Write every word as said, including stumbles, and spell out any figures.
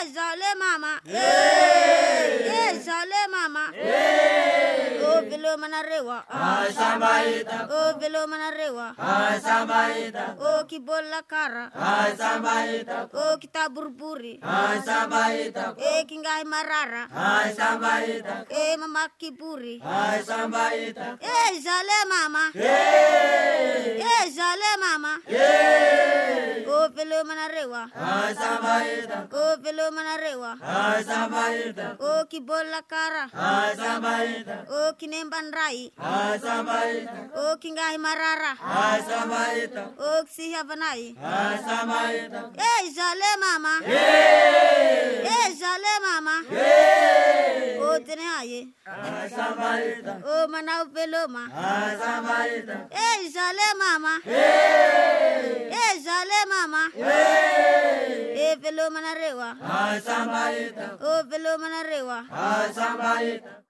zale mama. Eh zale mama. Oh velo manarewa. Ah sambaita. Oh velo manarewa. Ah sambaita. Oh kibola kara. Ah sambaita. Oh kita burburi. Ah sambaita. Eh kingai marara. Ah sambaita. Eh mama kiburi. Ah sambaita. Eh zale mama. Eh zale mama. Oh velo manarewa. Ah sambaita. Oh velo manarewa. Ah sambaita. Oh kibola kara. Ah sambaita. Oh kinemban rai. Ah sambaita. Oh kingai marara. Ah sambaita. Oh siya banai. Ah sambaita. Eh zale mama. Eh zale mama. Oh tene aye. Ah sambaita. Oh manau peloma. Ah sambaita. Eh zale mama. Eh zale mama. Eh peloma na rewa. Ah sambaita. Oh peloma na rewa. Ah sambaita.